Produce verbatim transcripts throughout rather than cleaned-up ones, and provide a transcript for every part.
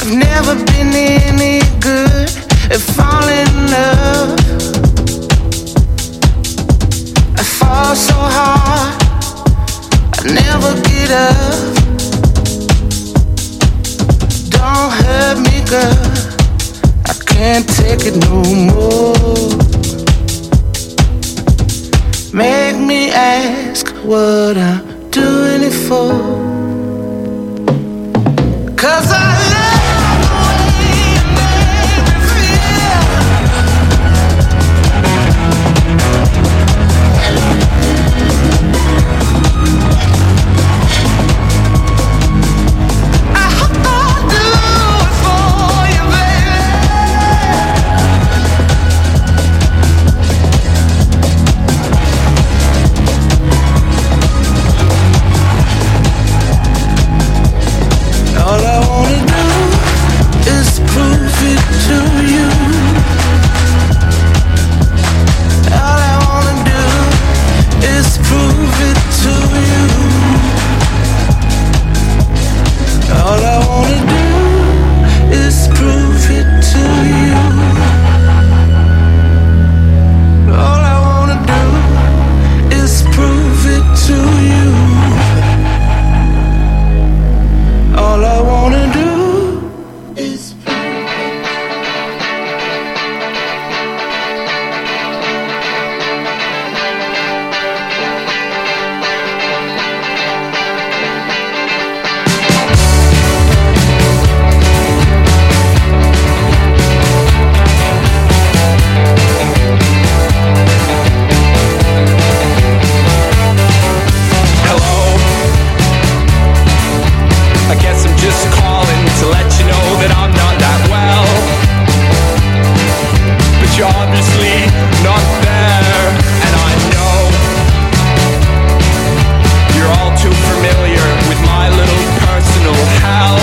I've never been any good at falling in love. I fall so hard, I never get up. Don't hurt me, girl, I can't take it no more. Make me ask what I'm doing it for. 'Cause I love the way you make me feel. I hope I'll do it for you, baby. All I wanna do is prove it to you. All I wanna do is prove it to you. All I wanna do is prove it to you. All I wanna do is prove it to you. All I wanna do is I guess I'm just calling to let you know that I'm not that well. But you're obviously not there, and I know you're all too familiar with my little personal hell.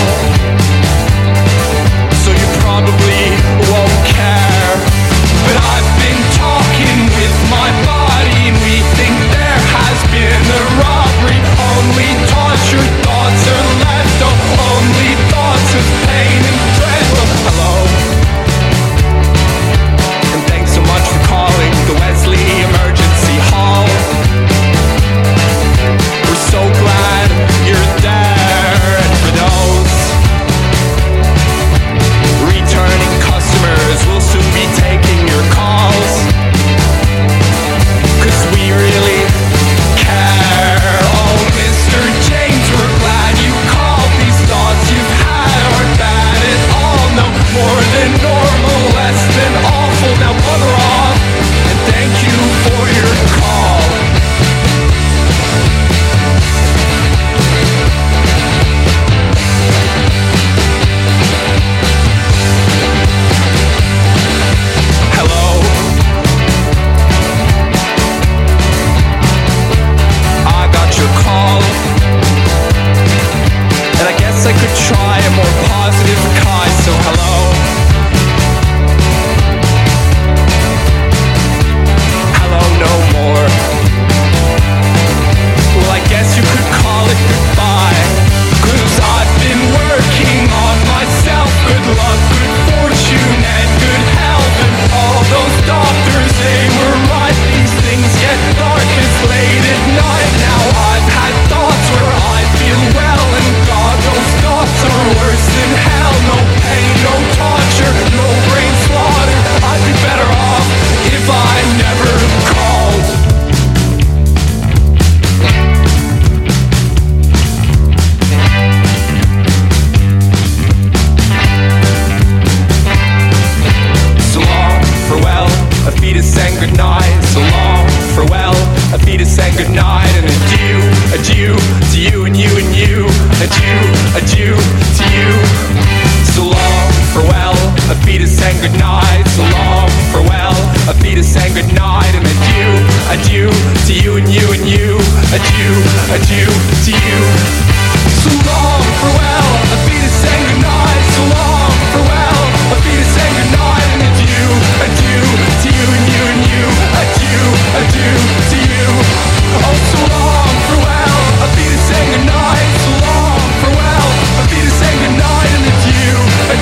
So you probably won't care. But I've been talking with my body, and we think there has been a robbery. Only tortured thoughts are left. Only thoughts of pain and dread. Well, hello, and thanks so much for calling the Wesley Emergency Hall. We're so glad you're there. And for those returning customers, we'll soon be taking your calls, 'cause we really care. Oh, Mister James, we're glad you called. These thoughts you've had aren't bad at all. No more than normal, less than awful. Now bugger off, and thank you for your call. Hello, I got your call, and I guess I could try a more positive kind, so hello. Hello, no more. Well, I guess you could call it goodbye, 'cause I've been working on myself. Good luck, good fortune, and good health. And all those doctors, they were right. These things get darkest late at night. Now I've had thoughts where I feel well, and God, those thoughts are worse than hell. No pain, no torture, no brain slaughter. I'd be better off if I never called. So long, farewell, auf Wiedersehen, good night. So long, farewell, auf Wiedersehen, good night. And adieu, adieu to you and you and you. Adieu, adieu to you. So long, farewell, auf Wiedersehen, good night. So long, farewell, auf Wiedersehen, good night. And adieu, adieu to you and you and you. Adieu, adieu to you. So long, farewell, auf Wiedersehen, good night. So long, farewell, auf Wiedersehen, good night. And adieu, adieu to you and you and you. Adieu, adieu to you. Oh, so long, farewell, auf Wiedersehen, good night. So long, farewell, auf Wiedersehen, good night. And adieu, adieu.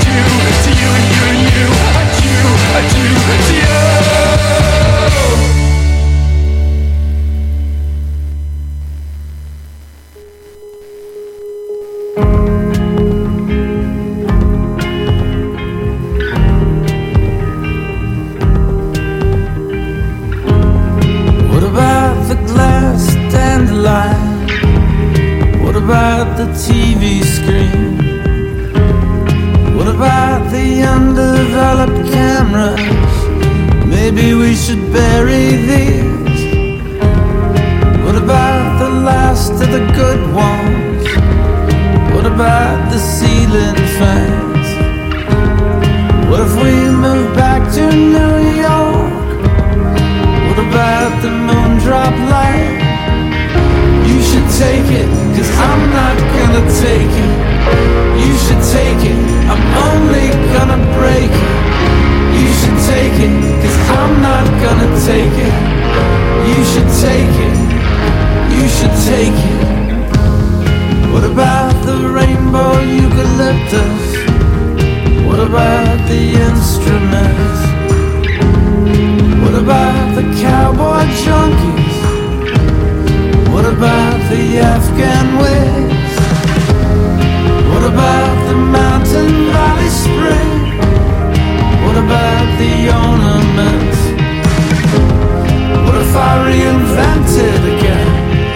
should bury these. What about the last of the good ones? What about the ceiling fans? What if we move back to New York? What about the moondrop light? You should take it, cause I'm not gonna take it. You should take it, I'm only gonna break it. You should take it, cause I'm not gonna take it. You should take it, you should take it. What about the rainbow eucalyptus? What about the instruments? What about the cowboy junkies? What about the Afghan wigs? What about the mountain valley spring? What about the ornaments? What if I reinvented again?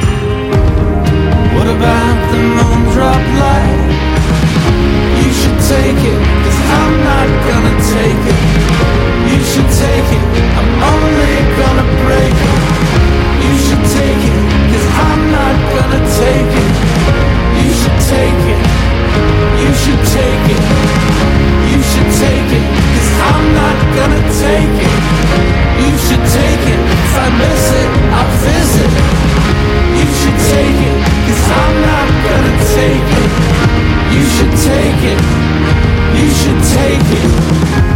What about the moondrop light? You should take it, cause I'm not gonna take it. You should take it, I'm only gonna break it. You should take it, cause I'm not gonna take it. You should take it, you should take it. You should take it, cause I'm not gonna take it. You should take it, if I miss it, I'll visit. You should take it, cause I'm not gonna take it. You should take it, you should take it.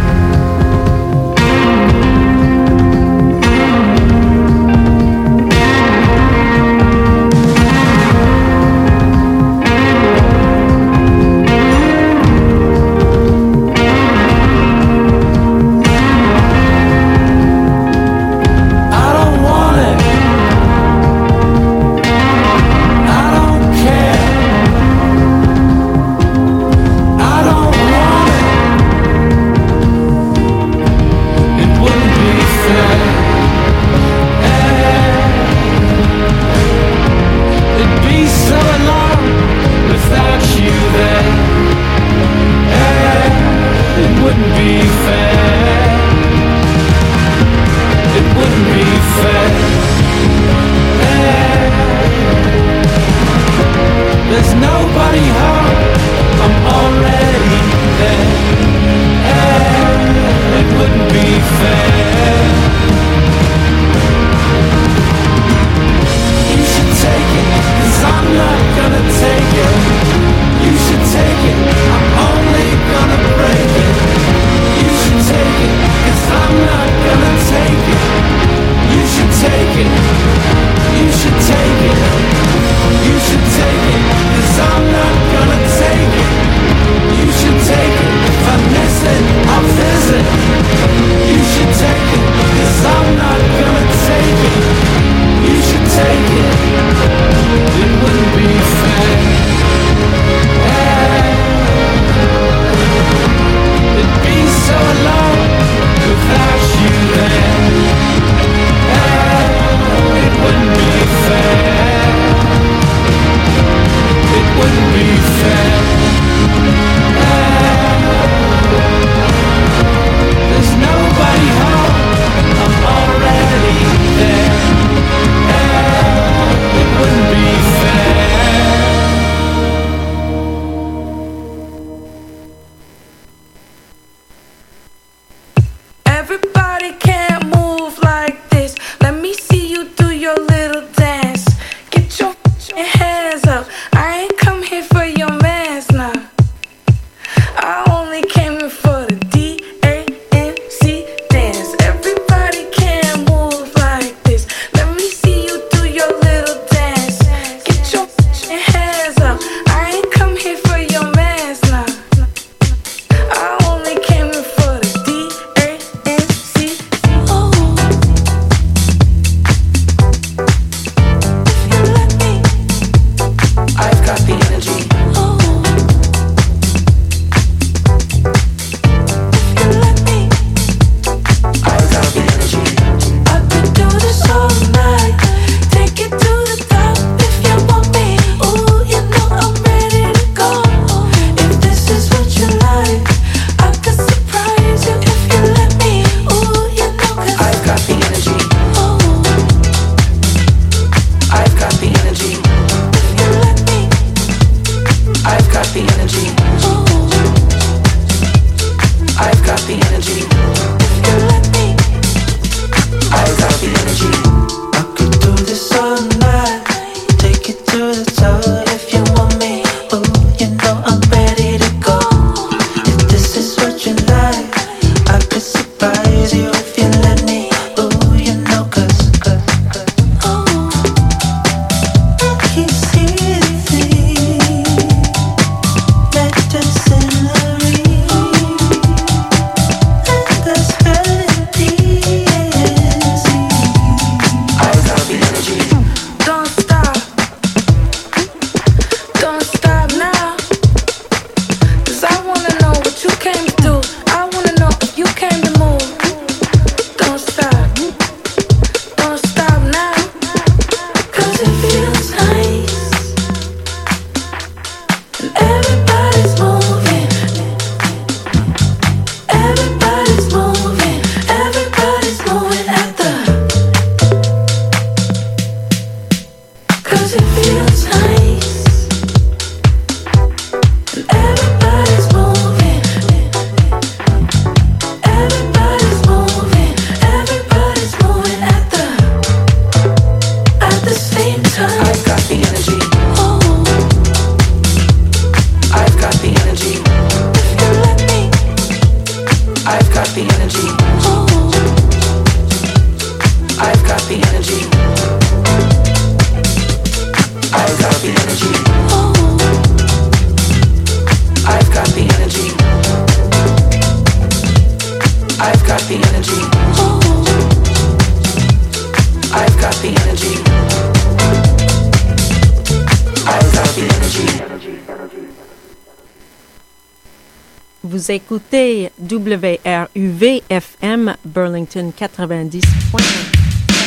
Vous écoutez W R U V F M Burlington quatre-vingt-dix point cinq.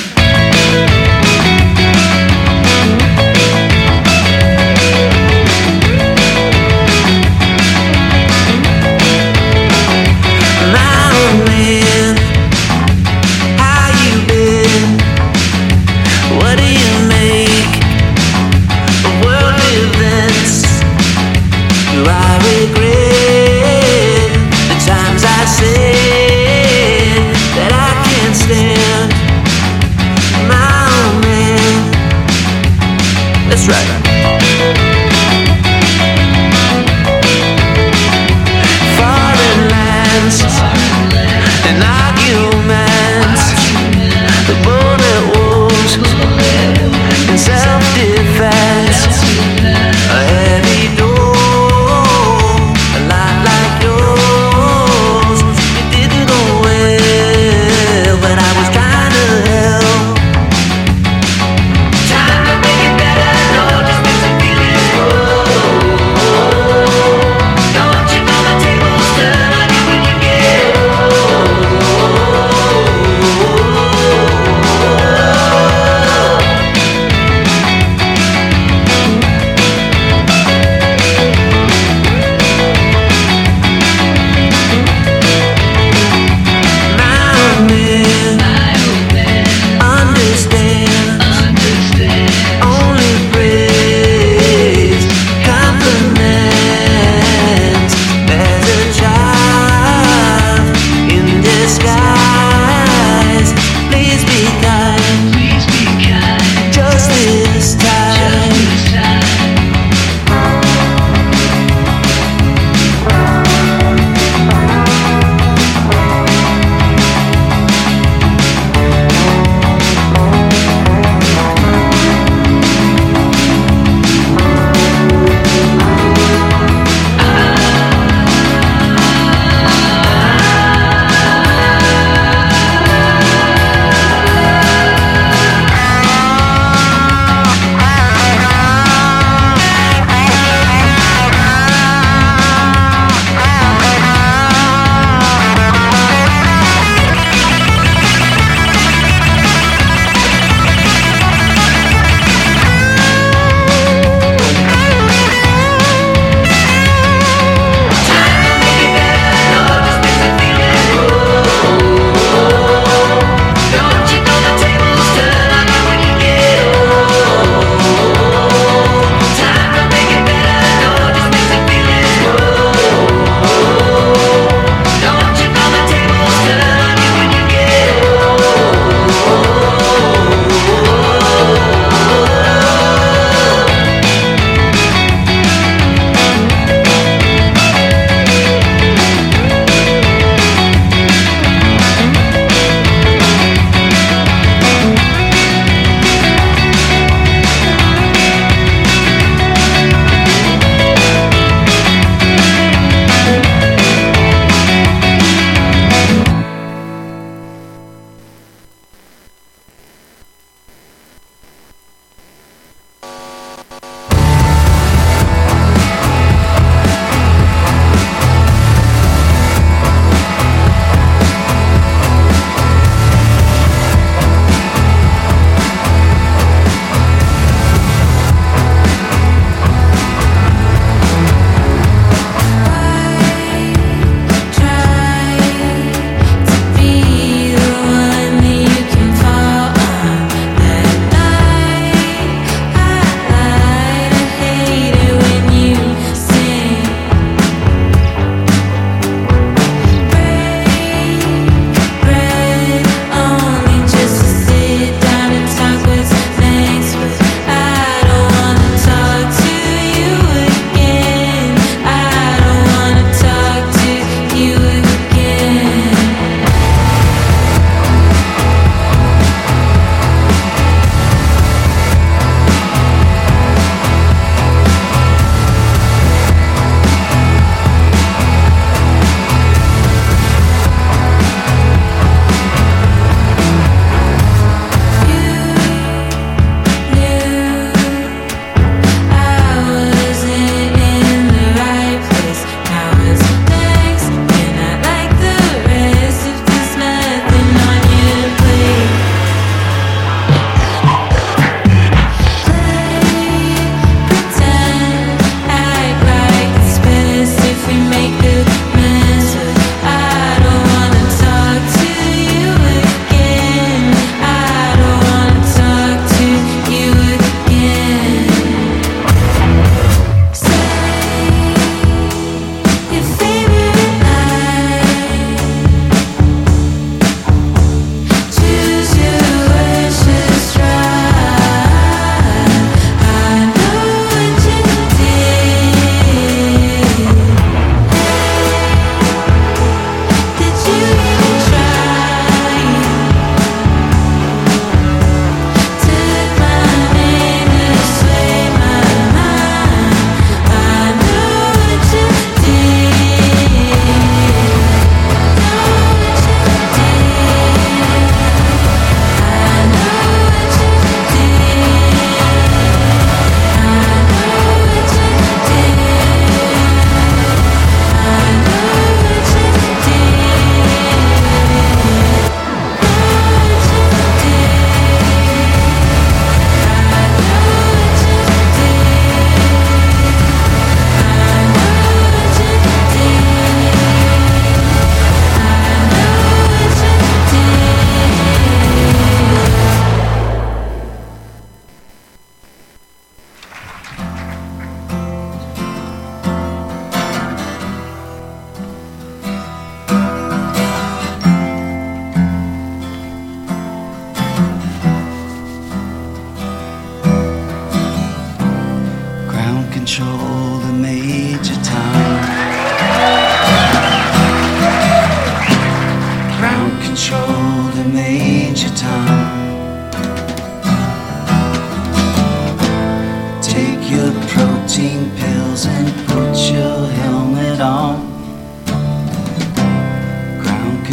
That's right. Foreign lands and arguments, the bullet wounds and self-defense, a heavy door, a light like yours, you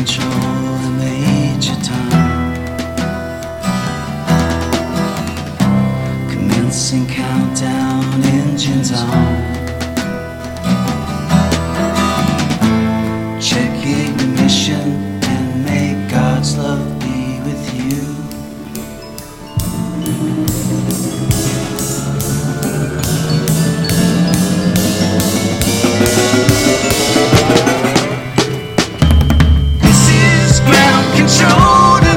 control the major time. Commencing countdown, engines on. Check ignition and may God's love be with you. This is ground control.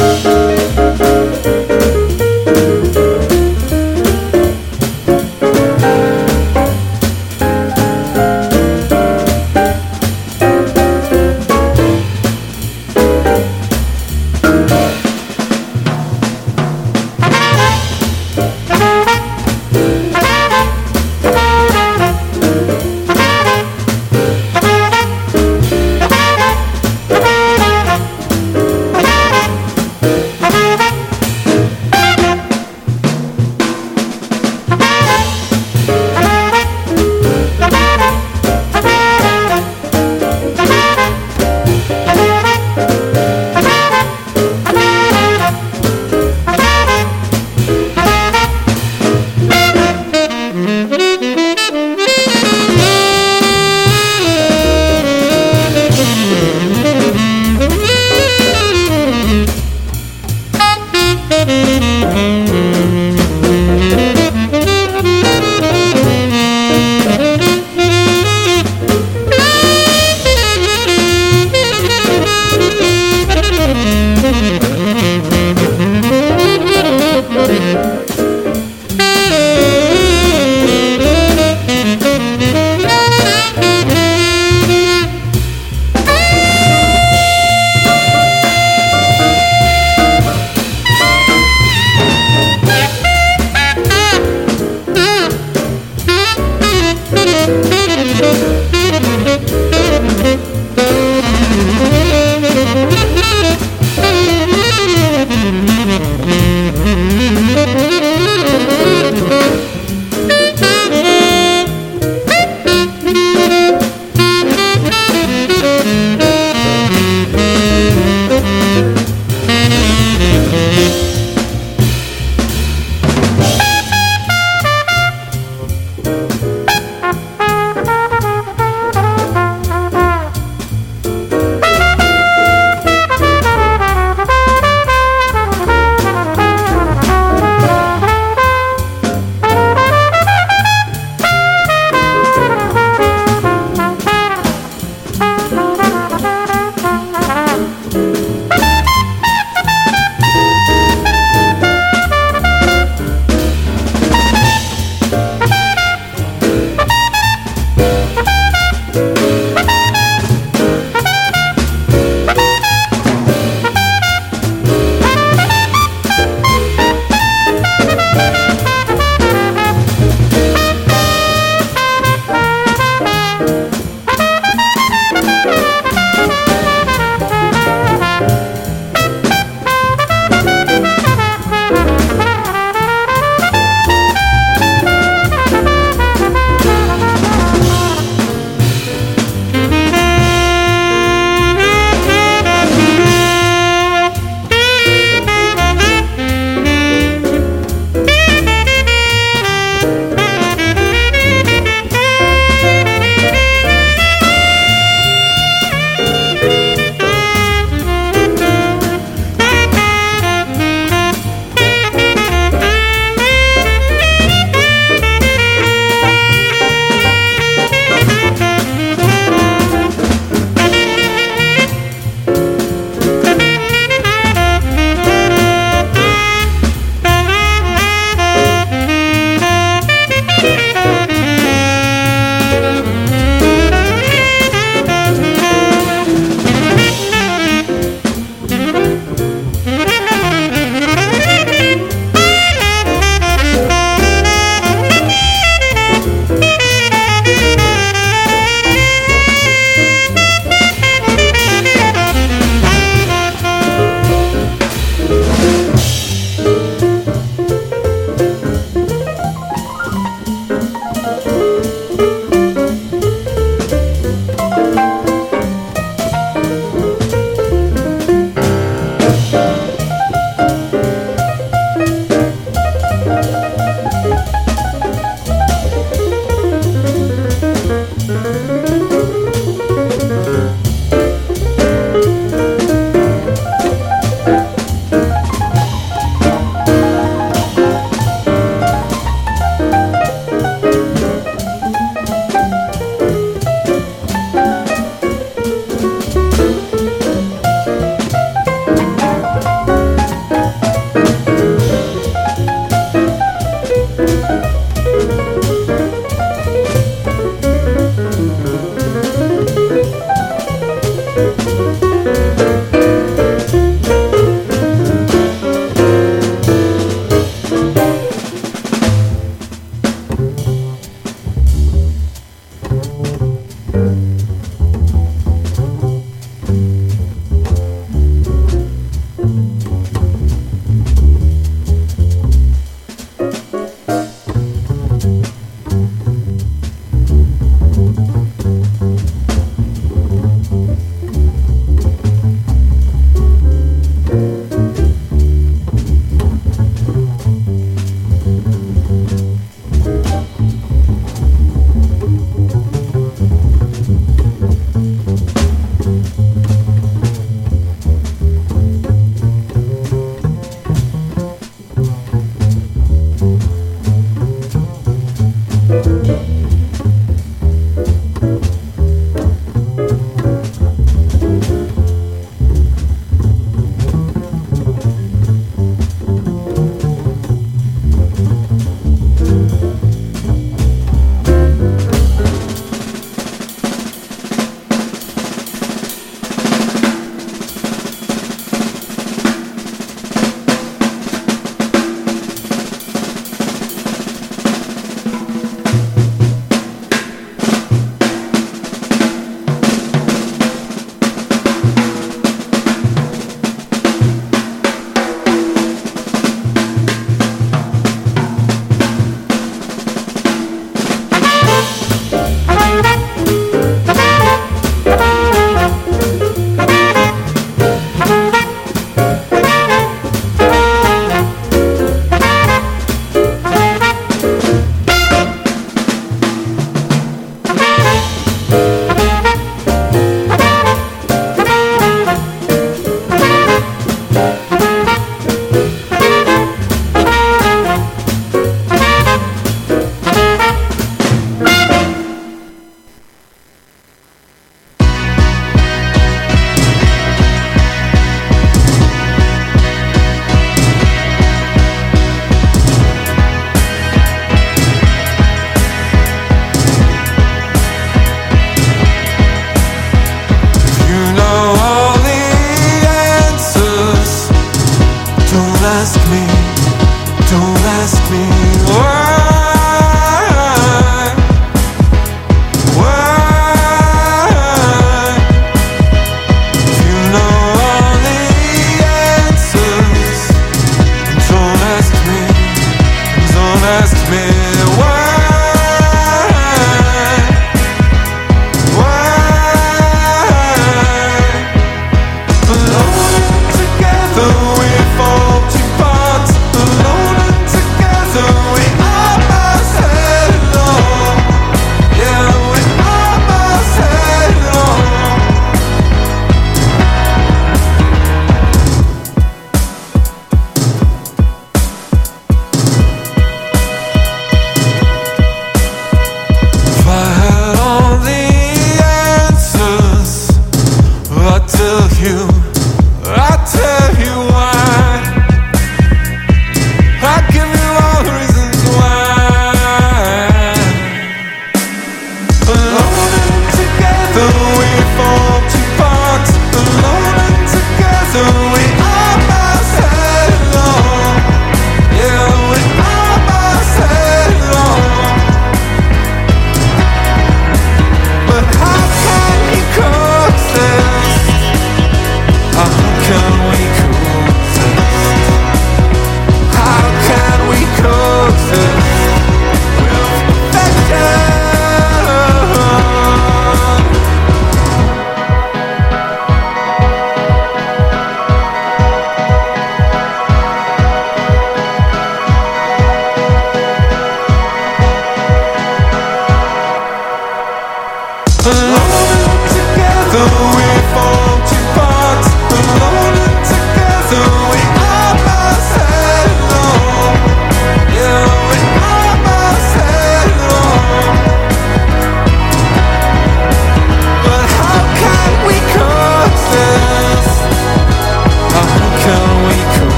Thank